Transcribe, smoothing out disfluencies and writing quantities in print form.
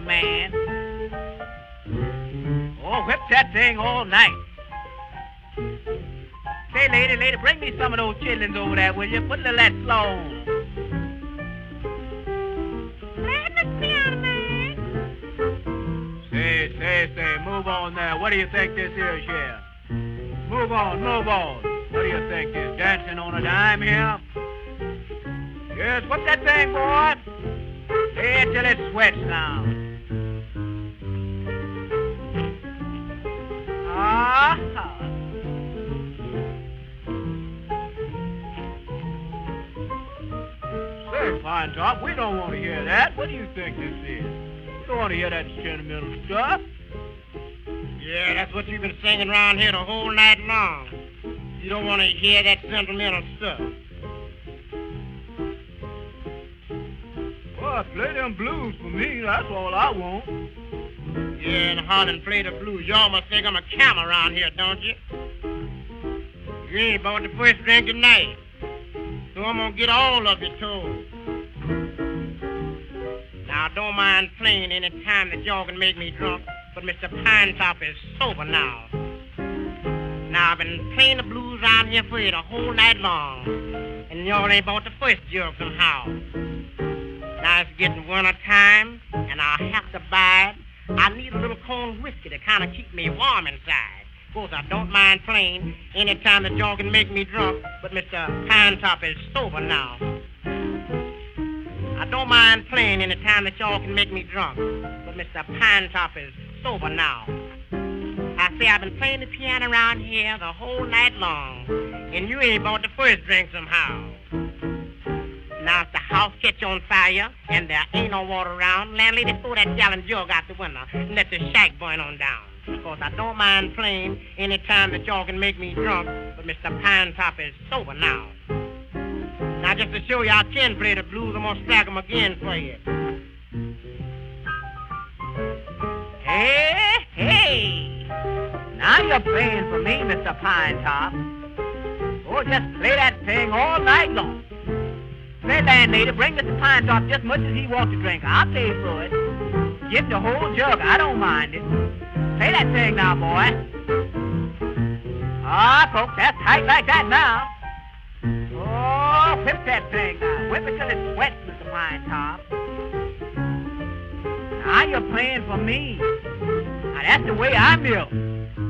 man. Oh, whip that thing all night. Say, lady, bring me some of those chitlins over there, will you? Put a little of that slaw on. Say, move on there. What do you think this is here? Move on. What do you think this? Dancing on a dime here? Yes, what's that thing, boy? Lay it till it sweats now. Say, Pine Top, we don't want to hear that. What do you think this is? We don't want to hear that sentimental stuff. Yeah, that's what you've been singing around here the whole night long. You don't want to hear that sentimental stuff. Well, play them blues for me. That's all I want. Yeah, and Harlan play the blues. You almost think I'm a camel around here, don't you? You ain't bought the first drink tonight, so I'm gonna get all of your toes. Now, I don't mind playing any time that y'all can make me drunk, but Mr. Pine Top is sober now. Now, I've been playing the blues around here for you the whole night long, and y'all ain't bought the first jug somehow. Now, it's getting winter time, and I'll have to buy it. I need a little corn whiskey to kind of keep me warm inside. Of course, I don't mind playing any time that y'all can make me drunk, but Mr. Pine Top is sober now. I don't mind playing any time that y'all can make me drunk, but Mr. Pine Top is sober now. I say I've been playing the piano around here the whole night long, and you ain't bought the first drink somehow. Now if the house catch on fire and there ain't no water around, landlady, throw that gallon jug out the window and let the shack burn on down. Of course, I don't mind playing any time that y'all can make me drunk, but Mr. Pine Top is sober now. Now just to show you I can play the blues, I'm gonna stack them again for you. Hey! Now you're playing for me, Mr. Pine Top. Oh, just play that thing all night long. Say, landlady, bring Mr. Pine Top just as much as he wants to drink. I'll pay for it. Get the whole jug. I don't mind it. Play that thing now, boy. Folks, that's tight like that now. Oh, whip that thing now. Whip it till it sweats, Mr. Pine Top. Now you're playing for me. Now that's the way I milk.